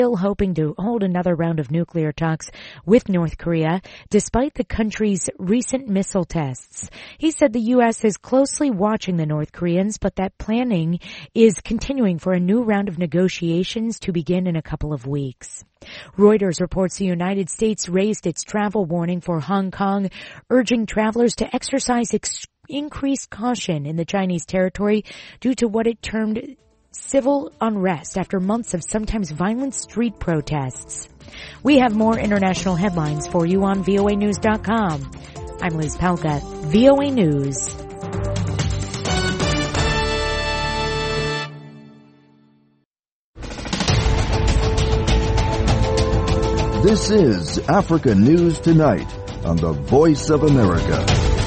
still hoping to hold another round of nuclear talks with North Korea, despite the country's recent missile tests. He said the U.S. is closely watching the North Koreans, but that planning is continuing for a new round of negotiations to begin in a couple of weeks. Reuters reports the United States raised its travel warning for Hong Kong, urging travelers to exercise increased caution in the Chinese territory due to what it termed civil unrest after months of sometimes violent street protests. We have more international headlines for you on voanews.com. I'm Liz Palka, VOA News. This is Africa News Tonight on the Voice of America.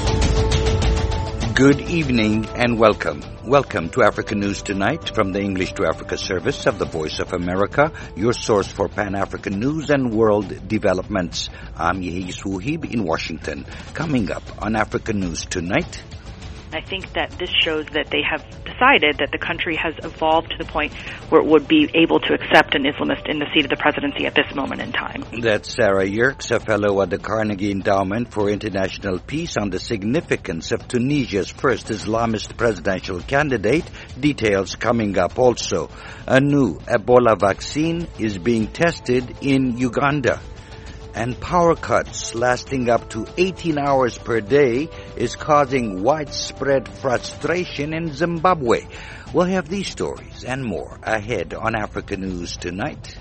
Good evening and welcome. Welcome to Africa News Tonight from the English to Africa service of the Voice of America, your source for Pan-African news and world developments. I'm Yehis Wuhib in Washington. Coming up on Africa News Tonight. I think that this shows that they have decided that the country has evolved to the point where it would be able to accept an Islamist in the seat of the presidency at this moment in time. That's Sarah Yerkes, a fellow at the Carnegie Endowment for International Peace, on the significance of Tunisia's first Islamist presidential candidate. Details coming up also. A new Ebola vaccine is being tested in Uganda. And power cuts lasting up to 18 hours per day is causing widespread frustration in Zimbabwe. We'll have these stories and more ahead on Africa News Tonight.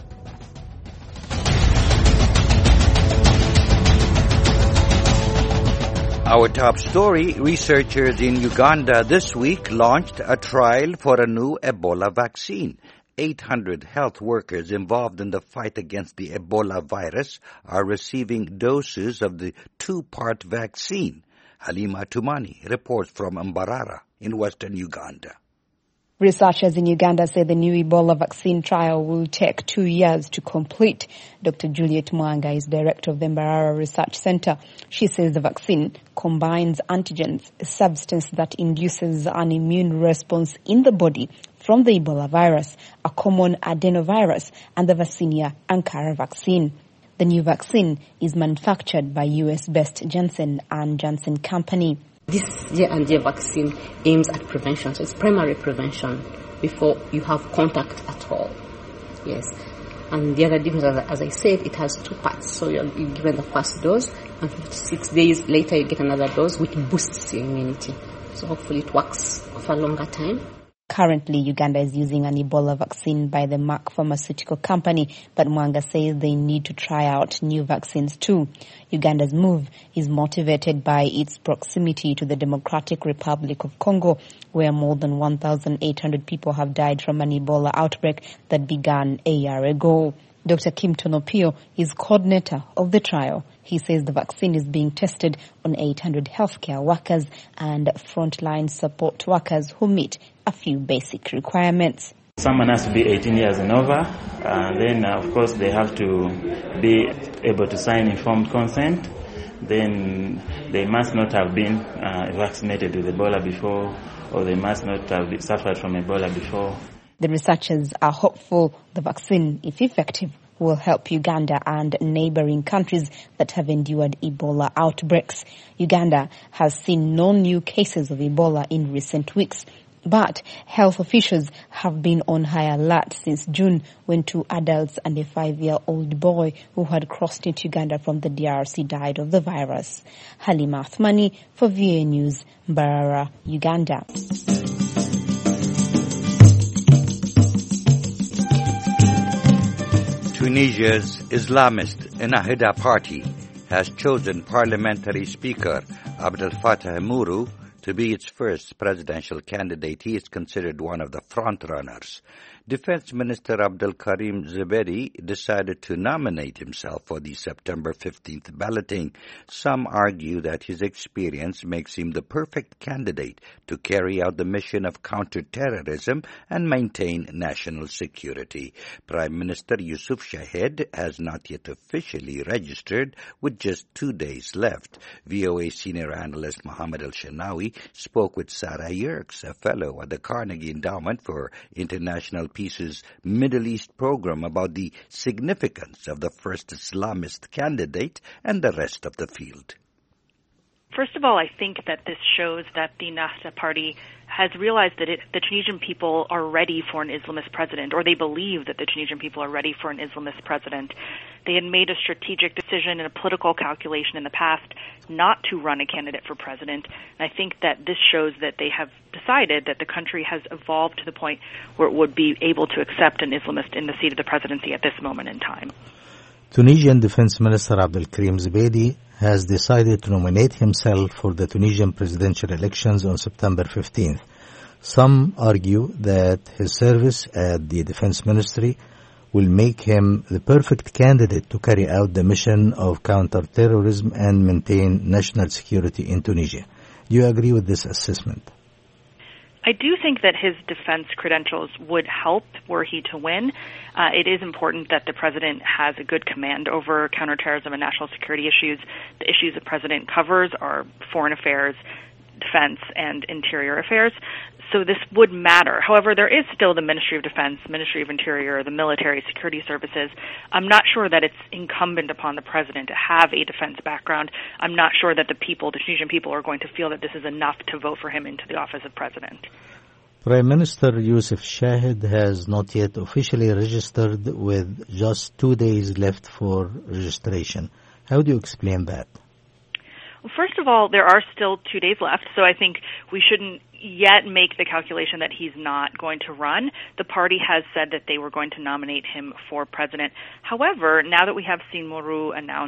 Our top story, researchers in Uganda this week launched a trial for a new Ebola vaccine. 800 health workers involved in the fight against the Ebola virus are receiving doses of the two-part vaccine. Halima Tumani reports from Mbarara in western Uganda. Researchers in Uganda say the new Ebola vaccine trial will take 2 years to complete. Dr. Juliet Mwanga is director of the Mbarara Research Center. She says the vaccine combines antigens, a substance that induces an immune response in the body from the Ebola virus, a common adenovirus, and the Yersinia Ankara vaccine. The new vaccine is manufactured by US-based Johnson & Johnson company. This J&J vaccine aims at prevention, so it's primary prevention before you have contact at all. Yes. And the other difference, as I said, it has two parts. So you're given the first dose, and 56 days later you get another dose, which boosts your immunity. So hopefully it works for a longer time. Currently, Uganda is using an Ebola vaccine by the Merck pharmaceutical company, but Mwanga says they need to try out new vaccines too. Uganda's move is motivated by its proximity to the Democratic Republic of Congo, where more than 1,800 people have died from an Ebola outbreak that began a year ago. Dr. Kim Tonopio is coordinator of the trial. He says the vaccine is being tested on 800 healthcare workers and frontline support workers who meet a few basic requirements. Someone has to be 18 years and over, and then of course they have to be able to sign informed consent. Then they must not have been vaccinated with Ebola before, or they must not have suffered from Ebola before. The researchers are hopeful the vaccine, if effective, will help Uganda and neighboring countries that have endured Ebola outbreaks. Uganda has seen no new cases of Ebola in recent weeks, but health officials have been on high alert since June when 2 adults and a 5-year-old boy who had crossed into Uganda from the DRC died of the virus. Halima Athmani for VOA News, Mbarara, Uganda. Tunisia's Islamist Ennahda party has chosen parliamentary speaker Abdel Fattah Mourou to be its first presidential candidate. He is considered one of the front-runners. Defense Minister Abdel Karim Zebedi decided to nominate himself for the September 15th balloting. Some argue that his experience makes him the perfect candidate to carry out the mission of counterterrorism and maintain national security. Prime Minister Yusuf Shahed has not yet officially registered, with just 2 days left. VOA senior analyst Mohammed El-Shanawi spoke with Sarah Yerkes, a fellow at the Carnegie Endowment for International Peace's Middle East program about the significance of the first Islamist candidate and the rest of the field. First of all, I think that this shows that the Ennahda Party has realized that the Tunisian people are ready for an Islamist president, or they believe that the Tunisian people are ready for an Islamist president. They had made a strategic decision and a political calculation in the past not to run a candidate for president, and I think that this shows that they have decided that the country has evolved to the point where it would be able to accept an Islamist in the seat of the presidency at this moment in time. Tunisian Defense Minister Abdelkarim Zebedi has decided to nominate himself for the Tunisian presidential elections on September 15th. Some argue that his service at the Defense Ministry will make him the perfect candidate to carry out the mission of counter-terrorism and maintain national security in Tunisia. Do you agree with this assessment? I do think that his defense credentials would help were he to win. It is important that the president has a good command over counterterrorism and national security issues. The issues the president covers are foreign affairs, defense, and interior affairs. So this would matter. However, there is still the Ministry of Defense, Ministry of Interior, the military security services. I'm not sure that it's incumbent upon the president to have a defense background. I'm not sure that the Tunisian people are going to feel that this is enough to vote for him into the office of president. Prime Minister Youssef Chahid has not yet officially registered, with just 2 days left for registration. How do you explain that? Well, first of all, there are still 2 days left, so I think we shouldn't yet make the calculation that he's not going to run. The party has said that they were going to nominate him for president. However, now that we have seen Mourou announce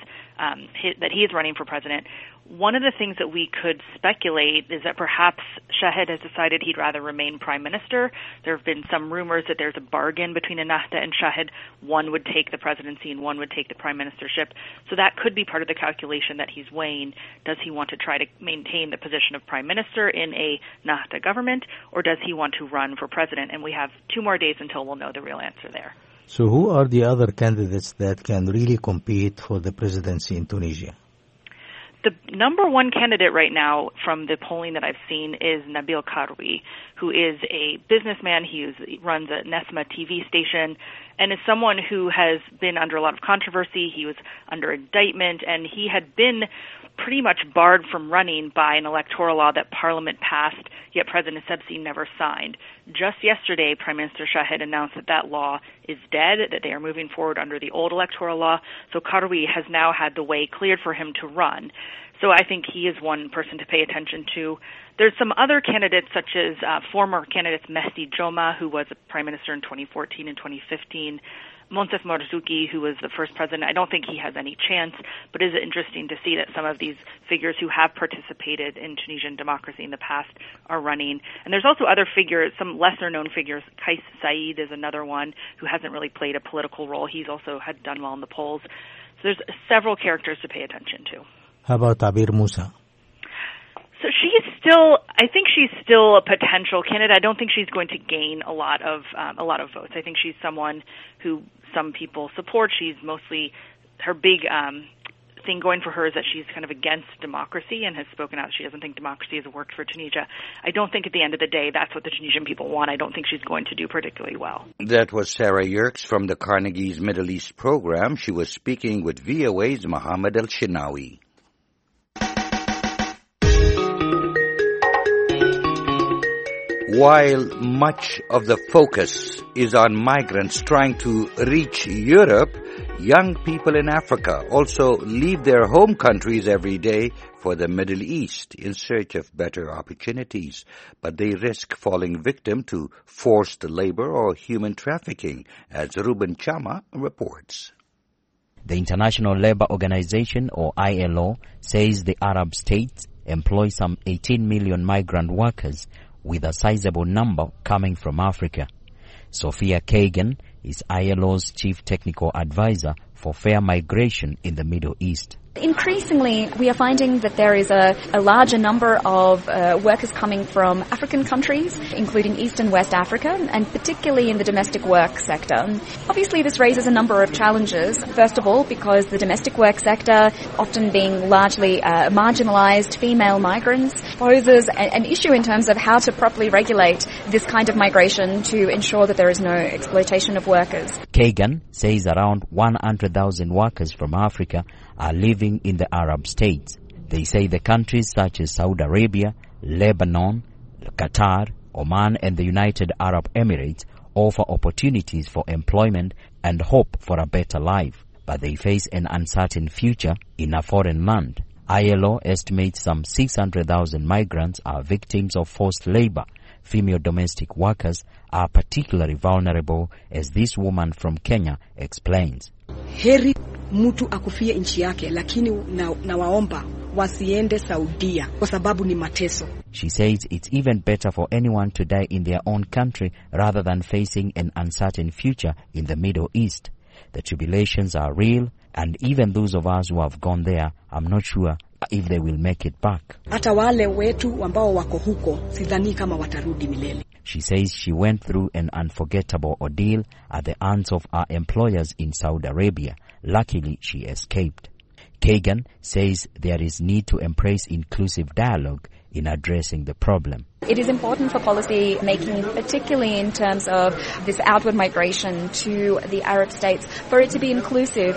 that he is running for president, one of the things that we could speculate is that perhaps Chahid has decided he'd rather remain prime minister. There have been some rumors that there's a bargain between Ennahda and Chahid. One would take the presidency and one would take the prime ministership. So that could be part of the calculation that he's weighing. Does he want to try to maintain the position of prime minister in a Ennahda government, or does he want to run for president? And we have 2 more days until we'll know the real answer there. So who are the other candidates that can really compete for the presidency in Tunisia? The number one candidate right now from the polling that I've seen is Nabil Karoui, who is a businessman. He runs a Nesma TV station and is someone who has been under a lot of controversy. He was under indictment, and he had been pretty much barred from running by an electoral law that Parliament passed, yet President Sebsi never signed. Just yesterday, Prime Minister Chahid announced that that law is dead, that they are moving forward under the old electoral law. So Karoui has now had the way cleared for him to run. So I think he is one person to pay attention to. There's some other candidates, such as former candidates Mehdi Joma, who was a prime minister in 2014 and 2015, Monsef Marzouki, who was the first president. I don't think he has any chance, but it is interesting to see that some of these figures who have participated in Tunisian democracy in the past are running. And there's also other figures, some lesser-known figures. Kais Said is another one who hasn't really played a political role. He's also had done well in the polls. So there's several characters to pay attention to. How about Abir Moussa? So I think she's still a potential candidate. I don't think she's going to gain a lot of votes. I think she's someone who some people support. She's mostly, her big thing going for her is that she's kind of against democracy and has spoken out. She doesn't think democracy has worked for Tunisia. I don't think at the end of the day that's what the Tunisian people want. I don't think she's going to do particularly well. That was Sarah Yerkes from the Carnegie's Middle East program. She was speaking with VOA's Mohammed El-Shinawi. While much of the focus is on migrants trying to reach Europe, young people in Africa also leave their home countries every day for the Middle East in search of better opportunities. But they risk falling victim to forced labor or human trafficking, as Ruben Chama reports. The International Labour Organization, or ILO, says the Arab states employ some 18 million migrant workers, with a sizable number coming from Africa. Sophia Kagan is ILO's chief technical advisor for fair migration in the Middle East. Increasingly, we are finding that there is a larger number of workers coming from African countries, including East and West Africa, and particularly in the domestic work sector. Obviously, this raises a number of challenges. First of all, because the domestic work sector, often being largely marginalized female migrants, poses an issue in terms of how to properly regulate this kind of migration to ensure that there is no exploitation of workers. Kagan says around 100,000 workers from Africa are living in the Arab states. They say the countries such as Saudi Arabia, Lebanon, Qatar, Oman and the United Arab Emirates offer opportunities for employment and hope for a better life, but they face an uncertain future in a foreign land. ILO estimates some 600,000 migrants are victims of forced labor. Female domestic workers are particularly vulnerable, as this woman from Kenya explains. Heri mtu akufie nchi yake, lakini na waomba wasiende Saudia kwa sababu ni mateso. She says it's even better for anyone to die in their own country rather than facing an uncertain future in the Middle East. The tribulations are real, and even those of us who have gone there, I'm not sure if they will make it back. Hata wale wetu ambao wako huko sidhani kama watarudi milele. She says she went through an unforgettable ordeal at the hands of her employers in Saudi Arabia. Luckily, she escaped. Kagan says there is need to embrace inclusive dialogue in addressing the problem. It is important for policy making, particularly in terms of this outward migration to the Arab states, for it to be inclusive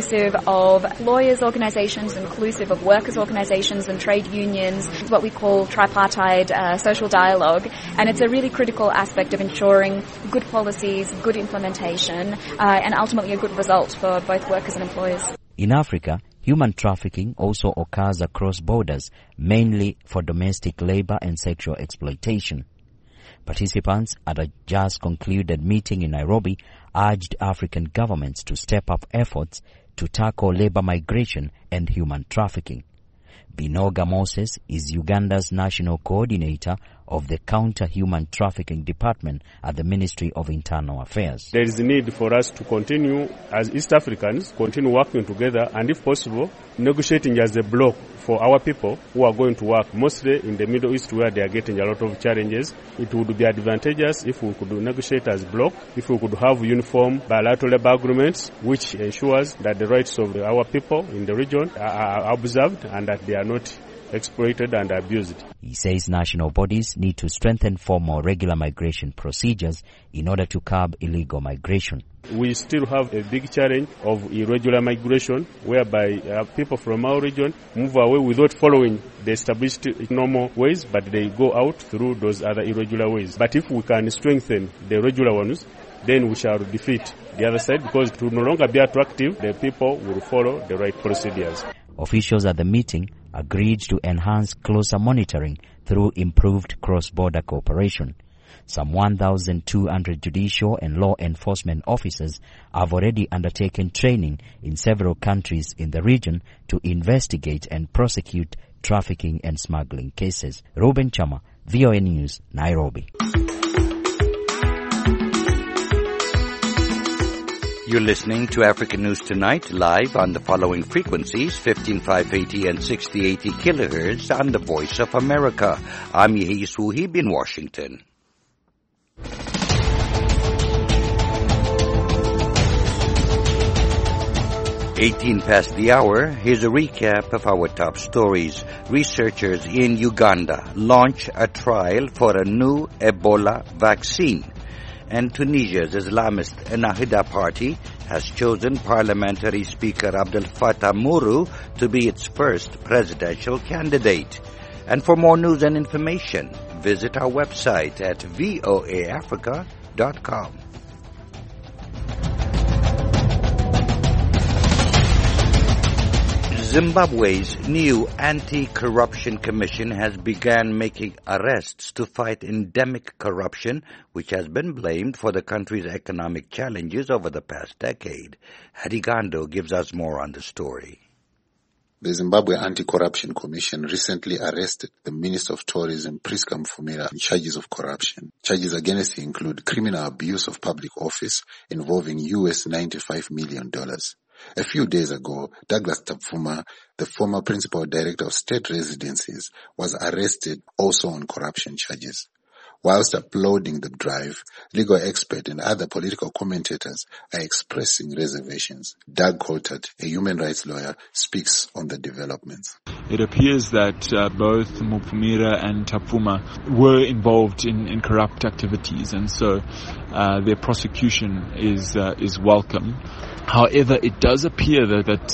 of employers' organizations, inclusive of workers' organizations and trade unions, what we call tripartite social dialogue. And it's a really critical aspect of ensuring good policies, good implementation, and ultimately a good result for both workers and employers. In Africa, human trafficking also occurs across borders, mainly for domestic labor and sexual exploitation. Participants at a just concluded meeting in Nairobi urged African governments to step up efforts to tackle labor migration and human trafficking. Binoga Moses is Uganda's national coordinator of the Counter-Human Trafficking Department at the Ministry of Internal Affairs. There is a need for us to continue as East Africans, continue working together and if possible, negotiating as a bloc for our people who are going to work mostly in the Middle East where they are getting a lot of challenges. It would be advantageous if we could negotiate as bloc, if we could have uniform bilateral labor agreements which ensures that the rights of our people in the region are observed and that they are not exploited and abused. He says national bodies need to strengthen formal regular migration procedures in order to curb illegal migration. We still have a big challenge of irregular migration whereby people from our region move away without following the established normal ways, but they go out through those other irregular ways. But if we can strengthen the regular ones, then we shall defeat the other side, because it will no longer be attractive. The people will follow the right procedures. Officials at the meeting agreed to enhance closer monitoring through improved cross-border cooperation. Some 1,200 judicial and law enforcement officers have already undertaken training in several countries in the region to investigate and prosecute trafficking and smuggling cases. Ruben Chama, VOA News, Nairobi. You're listening to African News Tonight, live on the following frequencies, 15580 and 6080 kilohertz on the Voice of America. I'm Yehi Suhib in Washington. 18 past the hour, here's a recap of our top stories. Researchers in Uganda launch a trial for a new Ebola vaccine. And Tunisia's Islamist Ennahda party has chosen Parliamentary Speaker Abdel Fattah Mourou to be its first presidential candidate. And for more news and information, visit our website at voaafrica.com. Zimbabwe's new anti-corruption commission has begun making arrests to fight endemic corruption, which has been blamed for the country's economic challenges over the past decade. Hadi Gando gives us more on the story. The Zimbabwe Anti-Corruption Commission recently arrested the Minister of Tourism, Priska Mfumira, on charges of corruption. Charges against him include criminal abuse of public office involving US $95 million. A few days ago, Douglas Tapfuma, the former principal director of state residencies, was arrested also on corruption charges. Whilst applauding the drive, legal experts and other political commentators are expressing reservations. Doug Coulthard, a human rights lawyer, speaks on the developments. It appears that both Mufumira and Tapfuma were involved in corrupt activities, and so their prosecution is welcome. However, it does appear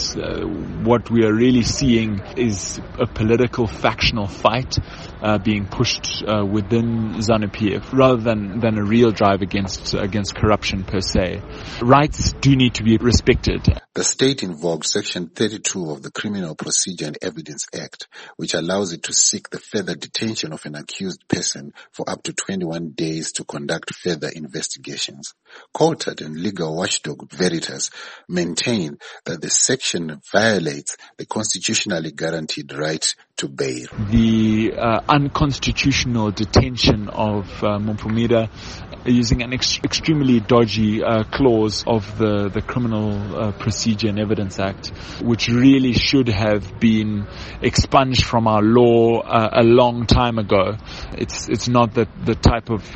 that what we are really seeing is a political factional fight being pushed within ZANU-PF rather than a real drive against corruption per se. Rights do need to be respected. The state invoked Section 32 of the Criminal Procedure and Evidence Act, which allows it to seek the further detention of an accused person for up to 21 days to conduct further investigations. Coulthard and legal watchdog Veritas maintain that the section violates the constitutionally guaranteed right to bail. The unconstitutional detention of Mufumira using an extremely dodgy clause of the Criminal Procedure and Evidence Act, which really should have been expunged from our law a long time ago. It's not the type of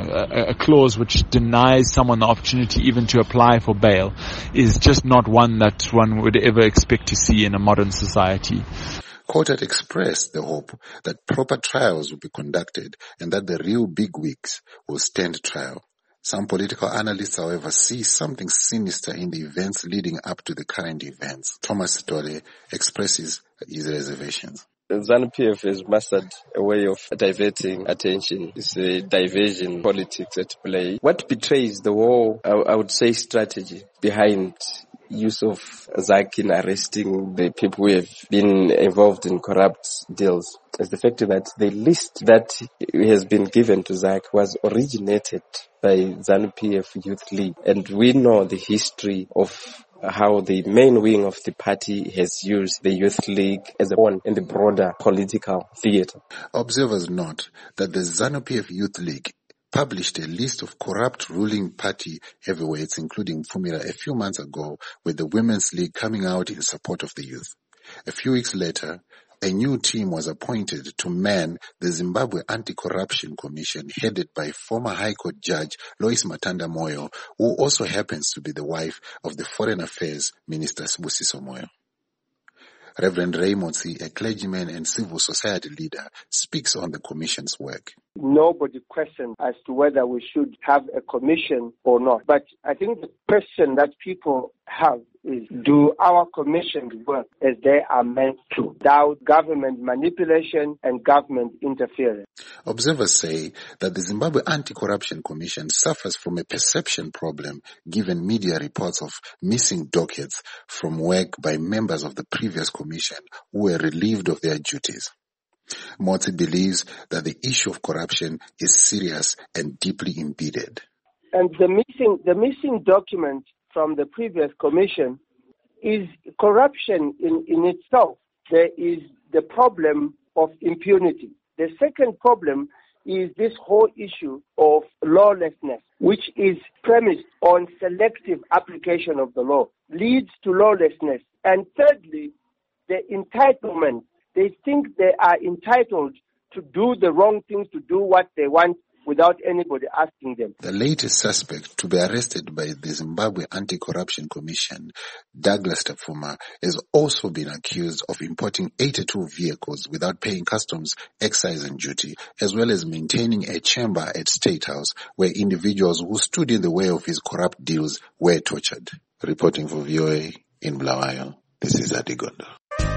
a clause which denies someone the opportunity even to apply for bail is just not one that one would ever expect to see in a modern society. Coulthard expressed the hope that proper trials will be conducted and that the real bigwigs will stand trial. Some political analysts, however, see something sinister in the events leading up to the current events. Thomas Tole expresses his reservations. ZANU-PF has mastered a way of diverting attention. It's a diversion politics at play. What betrays the whole, I would say, strategy behind use of ZAC in arresting the people who have been involved in corrupt deals is the fact that the list that has been given to ZAC was originated by ZANU-PF Youth League. And we know the history of how the main wing of the party has used the Youth League as a pawn in the broader political theater. Observers note that the ZANU-PF Youth League published a list of corrupt ruling party heavyweights, including Mfumira, a few months ago, with the Women's League coming out in support of the youth. A few weeks later, a new team was appointed to man the Zimbabwe Anti-Corruption Commission, headed by former High Court Judge Lois Matanda Moyo, who also happens to be the wife of the Foreign Affairs Minister Sibusiso Moyo. Reverend Raymond C., a clergyman and civil society leader, speaks on the commission's work. Nobody questioned as to whether we should have a commission or not. But I think the question that people have is, do our commissions work as they are meant to, without government manipulation and government interference? Observers say that the Zimbabwe Anti-Corruption Commission suffers from a perception problem, given media reports of missing dockets from work by members of the previous commission who were relieved of their duties. Moti believes that the issue of corruption is serious and deeply embedded. And the missing document from the previous commission is corruption in itself. There is the problem of impunity. The second problem is this whole issue of lawlessness, which is premised on selective application of the law, leads to lawlessness. And thirdly, the entitlement. They think they are entitled to do the wrong things, to do what they want without anybody asking them. The latest suspect to be arrested by the Zimbabwe Anti-Corruption Commission, Douglas Tapfuma, has also been accused of importing 82 vehicles without paying customs, excise and duty, as well as maintaining a chamber at State House where individuals who stood in the way of his corrupt deals were tortured. Reporting for VOA in Bulawayo, this is Adigondo.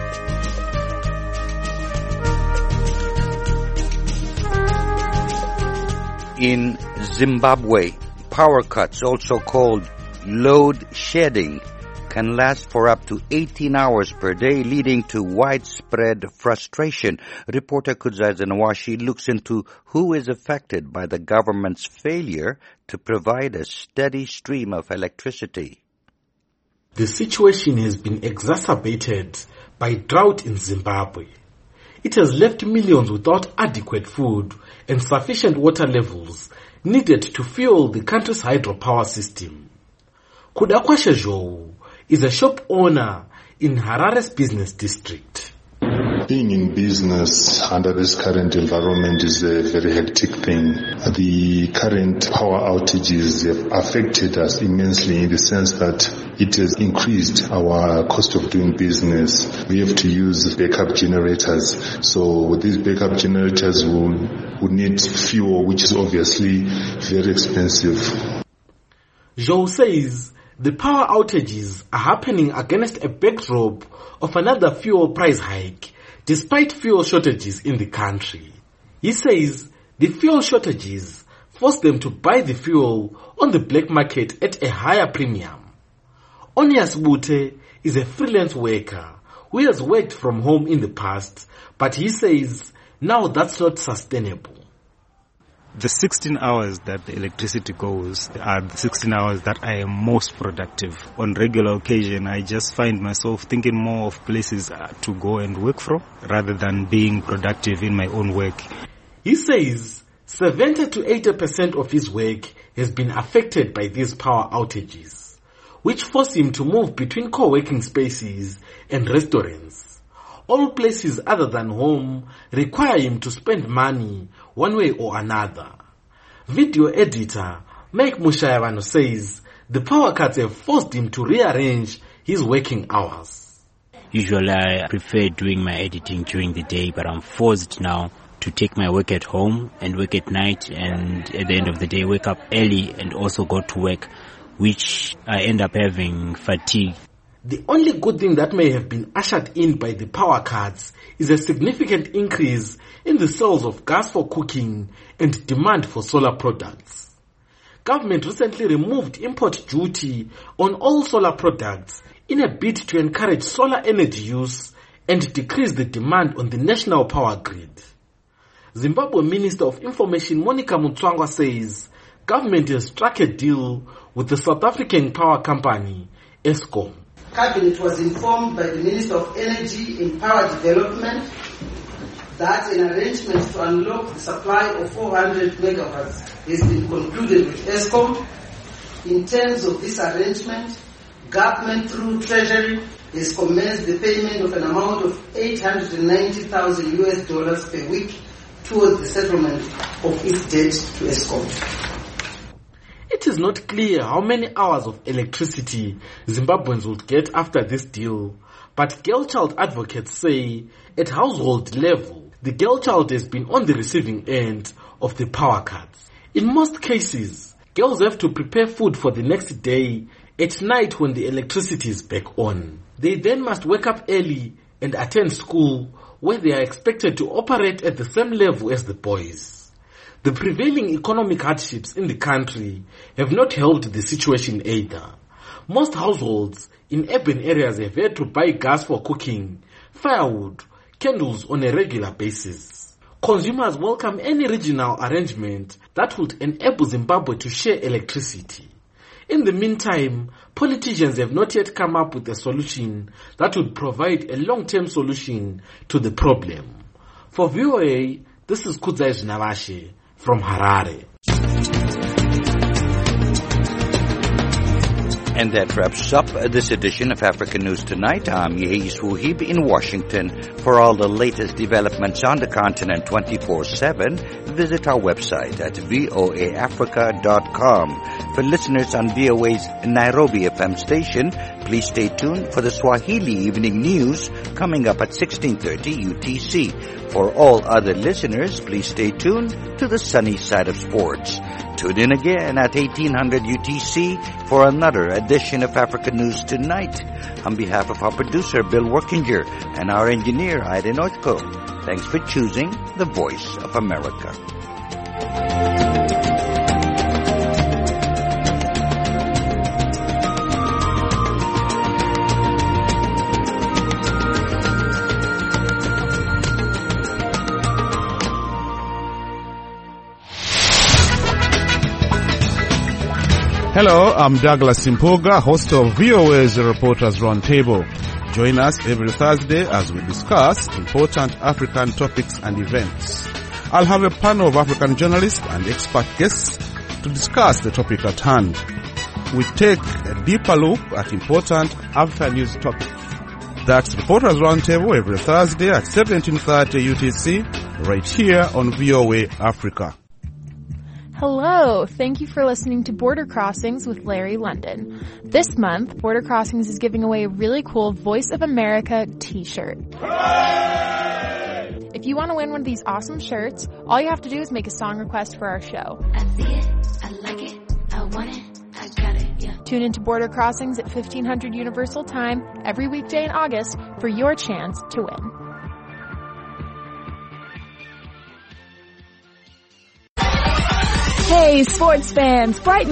In Zimbabwe, power cuts, also called load shedding, can last for up to 18 hours per day, leading to widespread frustration. Reporter Kudzai Zenawashi looks into who is affected by the government's failure to provide a steady stream of electricity. The situation has been exacerbated by drought in Zimbabwe. It has left millions without adequate food and sufficient water levels needed to fuel the country's hydropower system. Kudakwashe Zhou is a shop owner in Harare's business district. Being in business under this current environment is a very hectic thing. The current power outages have affected us immensely in the sense that it has increased our cost of doing business. We have to use backup generators. So these backup generators would need fuel, which is obviously very expensive. Zhou says the power outages are happening against a backdrop of another fuel price hike, despite fuel shortages in the country. He says the fuel shortages force them to buy the fuel on the black market at a higher premium. Onias Bute is a freelance worker who has worked from home in the past, but he says now that's not sustainable. The 16 hours that the electricity goes are the 16 hours that I am most productive. On regular occasion, I just find myself thinking more of places to go and work from rather than being productive in my own work. He says 70 to 80% of his work has been affected by these power outages, which force him to move between co-working spaces and restaurants. All places other than home require him to spend money one way or another. Video editor Mike Mushayavano says the power cuts have forced him to rearrange his working hours. Usually I prefer doing my editing during the day, but I'm forced now to take my work at home and work at night, and at the end of the day wake up early and also go to work, which I end up having fatigue. The only good thing that may have been ushered in by the power cuts is a significant increase in the sales of gas for cooking and demand for solar products. Government recently removed import duty on all solar products in a bid to encourage solar energy use and decrease the demand on the national power grid. Zimbabwe Minister of Information Monica Mutswangwa says government has struck a deal with the South African power company, Eskom. Cabinet was informed by the Minister of Energy and Power Development that an arrangement to unlock the supply of 400 megawatts has been concluded with Eskom. In terms of this arrangement, government through Treasury has commenced the payment of an amount of $890,000 per week towards the settlement of its debt to Eskom. It is not clear how many hours of electricity Zimbabweans would get after this deal, but girl child advocates say at household level, the girl child has been on the receiving end of the power cuts. In most cases, girls have to prepare food for the next day at night when the electricity is back on. They then must wake up early and attend school, where they are expected to operate at the same level as the boys. The prevailing economic hardships in the country have not helped the situation either. Most households in urban areas have had to buy gas for cooking, firewood, candles on a regular basis. Consumers welcome any regional arrangement that would enable Zimbabwe to share electricity. In the meantime, politicians have not yet come up with a solution that would provide a long-term solution to the problem. For VOA, this is Kudzai Zinavashe from Harare. And that wraps up this edition of African News Tonight. I'm Yehis Wuhib in Washington. For all the latest developments on the continent 24/7, visit our website at voaafrica.com. For listeners on VOA's Nairobi FM station, please stay tuned for the Swahili Evening News coming up at 16:30 UTC. For all other listeners, please stay tuned to the sunny side of sports. Tune in again at 1800 UTC for another edition of Africa News Tonight. On behalf of our producer, Bill Workinger, and our engineer, Aiden Oitko, thanks for choosing the Voice of America. Hello, I'm Douglas Simpoga, host of VOA's Reporters Roundtable. Join us every Thursday as we discuss important African topics and events. I'll have a panel of African journalists and expert guests to discuss the topic at hand. We take a deeper look at important African news topics. That's Reporters Roundtable every Thursday at 17:30 UTC, right here on VOA Africa. Hello, thank you for listening to Border Crossings with Larry London. This month, Border Crossings is giving away a really cool Voice of America t-shirt. If you want to win one of these awesome shirts, all you have to do is make a song request for our show. I see it, I like it, I want it, I got it, yeah. Tune into Border Crossings at 1500 Universal Time every weekday in August for your chance to win. Hey, sports fans, Brighton